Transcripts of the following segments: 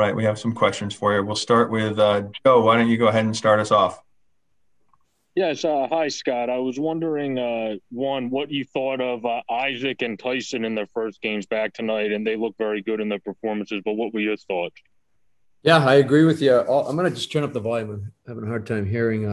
Right, we have some questions for you. We'll start with Joe. Why don't you go ahead and start us off? Yes, hi Scott. I was wondering, one, what you thought of Isaac and Tyson in their first games back tonight, and they look very good in their performances. But what were your thoughts? Yeah, I agree with you. I'm going to just turn up the volume. I'm having a hard time hearing.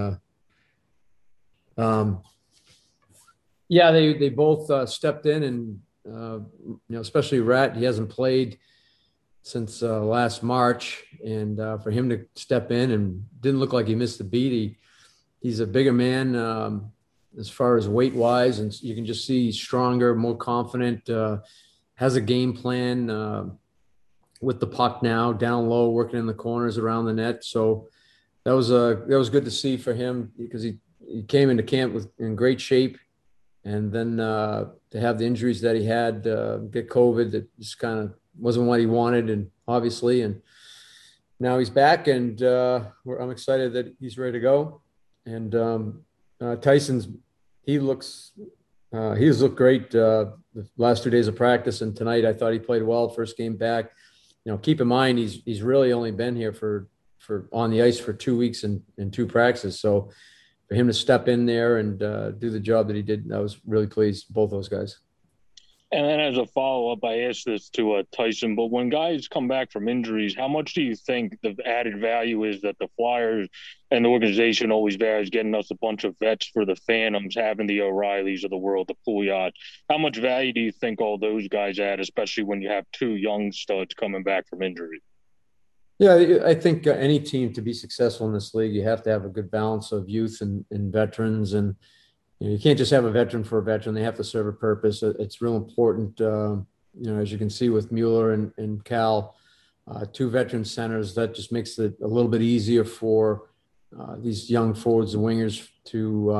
Um, yeah, they both stepped in, and especially Rat. He hasn't played since last March, and for him to step in and didn't look like he missed a beat. He's a bigger man as far as weight wise, and you can just see he's stronger, more confident. Has a game plan. With the puck now down low, working in the corners around the net. So that was good to see for him because he came into camp in great shape, and then to have the injuries that he had, get COVID, that just kind of wasn't what he wanted, and obviously, and now he's back, and I'm excited that he's ready to go. And Tyson's he looks he's looked great the last 2 days of practice, and tonight I thought he played well first game back. Keep in mind he's really only been here for on the ice for 2 weeks and two practices. So for him to step in there and do the job that he did, I was really pleased. Both those guys. And then as a follow-up, I asked this to Tyson, but when guys come back from injuries, how much do you think the added value is that the Flyers and the organization always varies, getting us a bunch of vets for the Phantoms, having the O'Reillys of the world, the Pouliot? How much value do you think all those guys add, especially when you have two young studs coming back from injury? Yeah, I think any team to be successful in this league, you have to have a good balance of youth and veterans, and you can't just have a veteran for a veteran. They have to serve a purpose. It's real important. As you can see with Mueller and Cal, two veteran centers, that just makes it a little bit easier for these young forwards and wingers to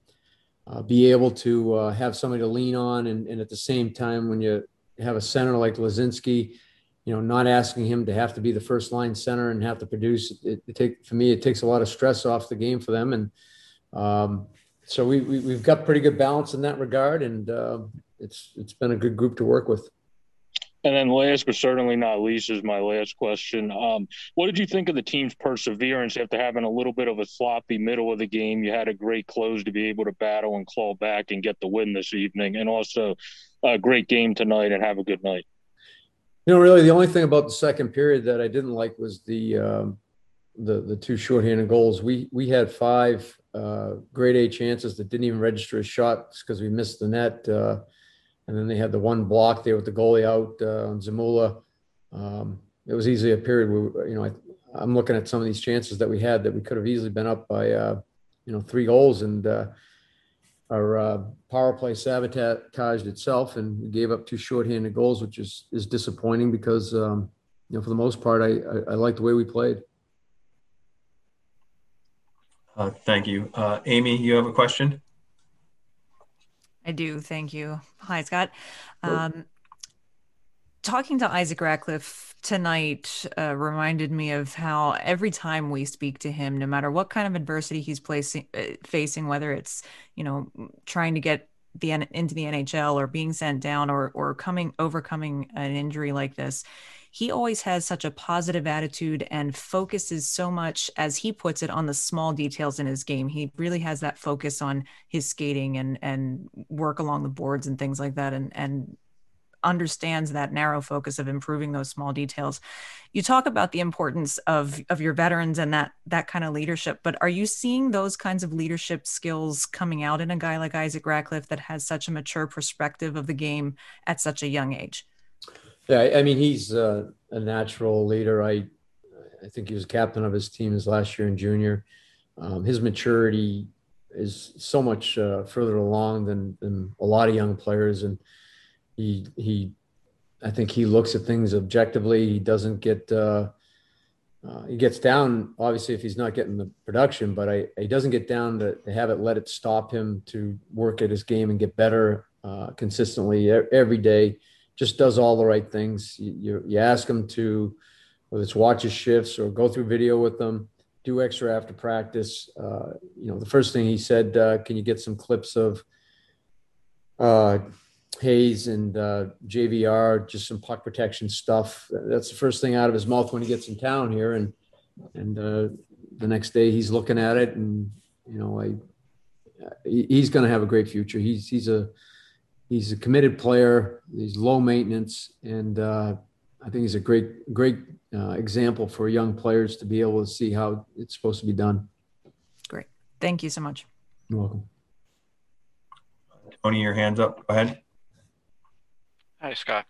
be able to have somebody to lean on. And at the same time, when you have a center like Lazinski, not asking him to have to be the first line center and have to produce, for me, it takes a lot of stress off the game for them. And so we've got pretty good balance in that regard, and it's been a good group to work with. And then last but certainly not least is my last question. What did you think of the team's perseverance after having a little bit of a sloppy middle of the game? You had a great close to be able to battle and claw back and get the win this evening, and also a great game tonight, and have a good night. Really, the only thing about the second period that I didn't like was the two shorthanded goals. We had five grade A chances that didn't even register as shots because we missed the net. And then they had the one block there with the goalie out on Zamula. It was easily a period where, I'm looking at some of these chances that we had that we could have easily been up by, 3 goals. And our power play sabotaged itself, and we gave up two shorthanded goals, which is disappointing because, for the most part, I like the way we played. Thank you. Amy, you have a question? I do. Thank you. Hi, Scott. Talking to Isaac Ratcliffe tonight reminded me of how every time we speak to him, no matter what kind of adversity he's facing, whether it's, trying to get into the NHL or being sent down or overcoming an injury like this, he always has such a positive attitude and focuses so much, as he puts it, on the small details in his game. He really has that focus on his skating and work along the boards and things like that, and understands that narrow focus of improving those small details. You talk about the importance of your veterans and that kind of leadership, but are you seeing those kinds of leadership skills coming out in a guy like Isaac Ratcliffe that has such a mature perspective of the game at such a young age? Yeah, I mean, he's a natural leader. I think he was captain of his team his last year in junior. His maturity is so much further along than a lot of young players, and he I think he looks at things objectively. He doesn't get he gets down, obviously, if he's not getting the production, but he doesn't get down to have it, let it stop him to work at his game and get better consistently every day. Just does all the right things. You ask him to, whether it's watch his shifts or go through video with them, do extra after practice. The first thing he said, can you get some clips of Hayes and JVR, just some puck protection stuff. That's the first thing out of his mouth when he gets in town here. And the next day he's looking at it, and he's going to have a great future. He's a committed player. He's low maintenance, and I think he's a great example for young players to be able to see how it's supposed to be done. Great. Thank you so much. You're welcome. Tony, your hand's up. Go ahead. Hi, Scott.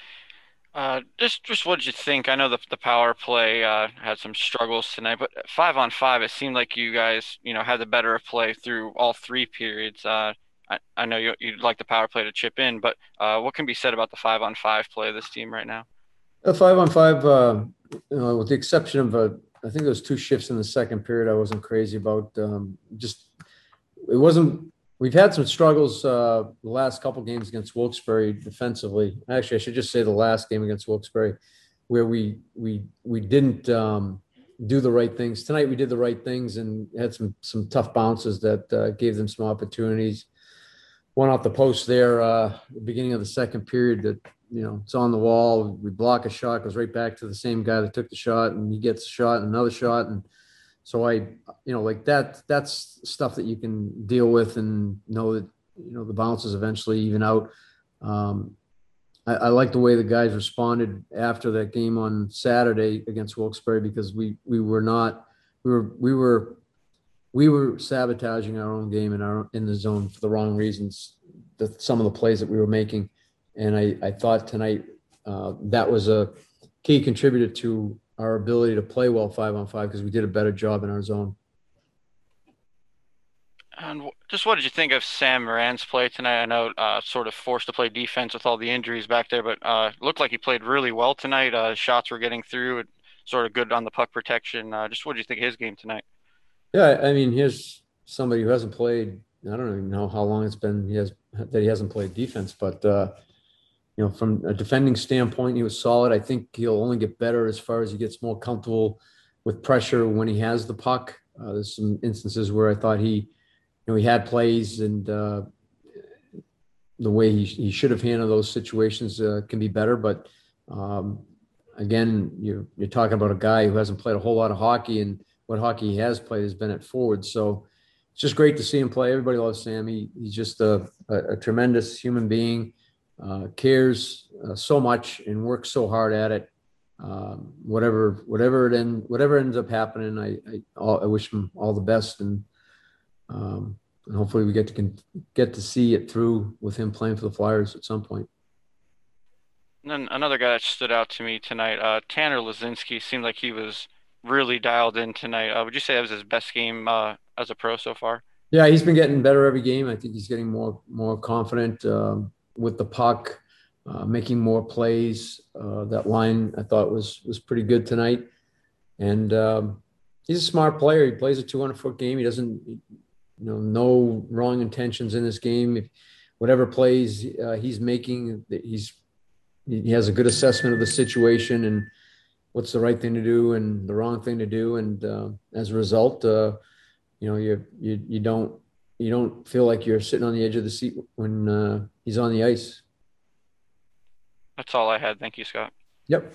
Just what did you think? I know the power play had some struggles tonight, but 5-on-5, it seemed like you guys, had the better of play through all 3 periods. I know you'd like the power play to chip in, but what can be said about the 5-on-5 play of this team right now? A 5-on-5, with the exception of I think there was 2 shifts in the second period I wasn't crazy about. It wasn't. We've had some struggles the last couple games against Wilkes-Barre defensively. Actually, I should just say the last game against Wilkes-Barre, where we didn't do the right things. Tonight we did the right things and had some tough bounces that gave them some opportunities. One off the post there, the beginning of the second period that, it's on the wall. We block a shot, goes right back to the same guy that took the shot, and he gets a shot and another shot. And so that's stuff that you can deal with and know that, the bounces eventually even out. I like the way the guys responded after that game on Saturday against Wilkes-Barre, because we were sabotaging our own game in the zone for the wrong reasons. Some of the plays that we were making. And I thought tonight that was a key contributor to our ability to play well 5-on-5, because we did a better job in our zone. And just what did you think of Sam Moran's play tonight? I know sort of forced to play defense with all the injuries back there, but looked like he played really well tonight. Shots were getting through, sort of good on the puck protection. Just what did you think of his game tonight? Yeah, I mean, here's somebody who hasn't played. I don't even know how long it's been that he hasn't played defense, but from a defending standpoint, he was solid. I think he'll only get better as far as he gets more comfortable with pressure when he has the puck. There's some instances where I thought he had plays, and the way he should have handled those situations can be better. But again, you're talking about a guy who hasn't played a whole lot of hockey, and what hockey he has played has been at forward. So it's just great to see him play. Everybody loves Sam. He's just a tremendous human being. Cares so much and works so hard at it. Whatever ends up happening, I wish him all the best, and hopefully we get to see it through with him playing for the Flyers at some point. And then another guy that stood out to me tonight, Tanner Laczynski, seemed like he was really dialed in tonight. Would you say that was his best game as a pro so far? Yeah, he's been getting better every game. I think he's getting more confident with the puck, making more plays. That line I thought was pretty good tonight. And he's a smart player. He plays a 200-foot game. He doesn't, no wrong intentions in his game. Whatever plays he's making, he has a good assessment of the situation and what's the right thing to do and the wrong thing to do. And as a result, you don't feel like you're sitting on the edge of the seat when he's on the ice. That's all I had. Thank you, Scott. Yep.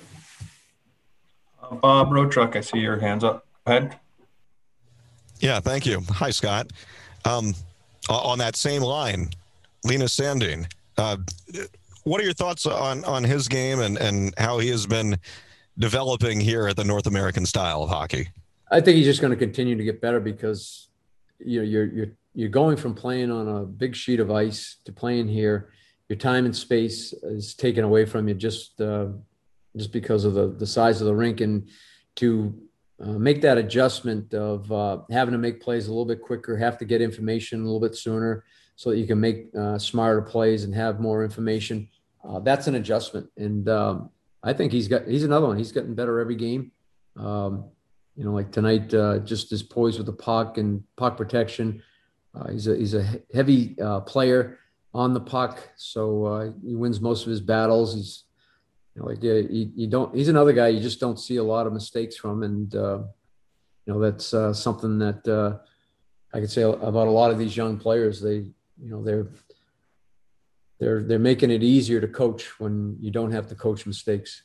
Bob Roadtruck, I see your hands up. Go ahead. Yeah, thank you. Hi, Scott. On that same line, Linus Sandin, what are your thoughts on his game and how he has been developing here at the North American style of hockey? I think he's just going to continue to get better, because you're going from playing on a big sheet of ice to playing here. Your time and space is taken away from you just because of the size of the rink, and to make that adjustment of having to make plays a little bit quicker, have to get information a little bit sooner so that you can make smarter plays and have more information. That's an adjustment. And I think he's another one. He's gotten better every game. Like tonight, just his poise with the puck and puck protection. He's a heavy player on the puck, so he wins most of his battles. He's he's another guy you just don't see a lot of mistakes from, and that's something that I could say about a lot of these young players. They're they're making it easier to coach when you don't have to coach mistakes.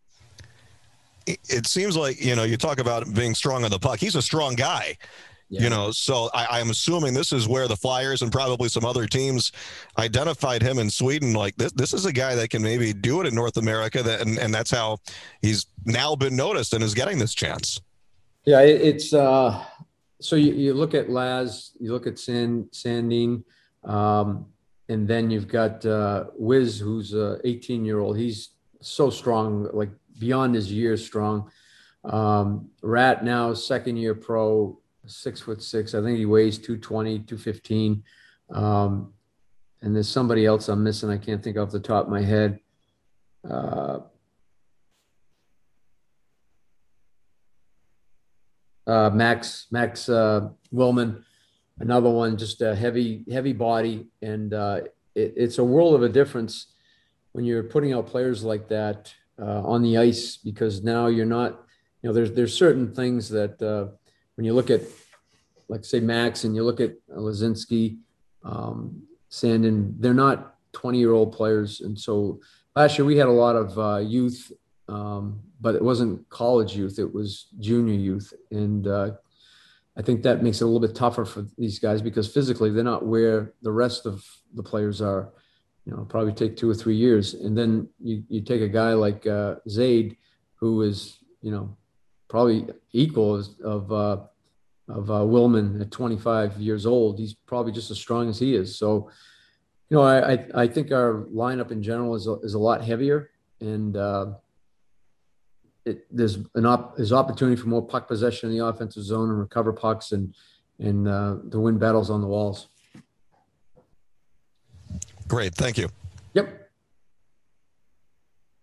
It seems like, you talk about being strong on the puck. He's a strong guy, so I'm assuming this is where the Flyers and probably some other teams identified him in Sweden. Like this is a guy that can maybe do it in North America, and that's how he's now been noticed and is getting this chance. Yeah, it's so you look at Laz, you look at Sandin, and then you've got Wiz, who's a 18-year-old. He's so strong, like beyond his years strong. Rat now, second year pro, 6'6". I think he weighs 220, 215. And there's somebody else I'm missing. I can't think off the top of my head. Max Willman, another one, just a heavy body. And it's a world of a difference when you're putting out players like that on the ice, because now you're not, there's certain things that when you look at, like say Max, and you look at Lazinski, Sandin, they're not 20-year-old players. And so last year we had a lot of youth, but it wasn't college youth, it was junior youth. And I think that makes it a little bit tougher for these guys, because physically they're not where the rest of the players are. Probably take 2 or 3 years. And then you take a guy like Zaid, who is, probably equal of Willman at 25 years old. He's probably just as strong as he is. So, I think our lineup in general is a lot heavier, and there's opportunity for more puck possession in the offensive zone and recover pucks and to win battles on the walls. Great. Thank you. Yep.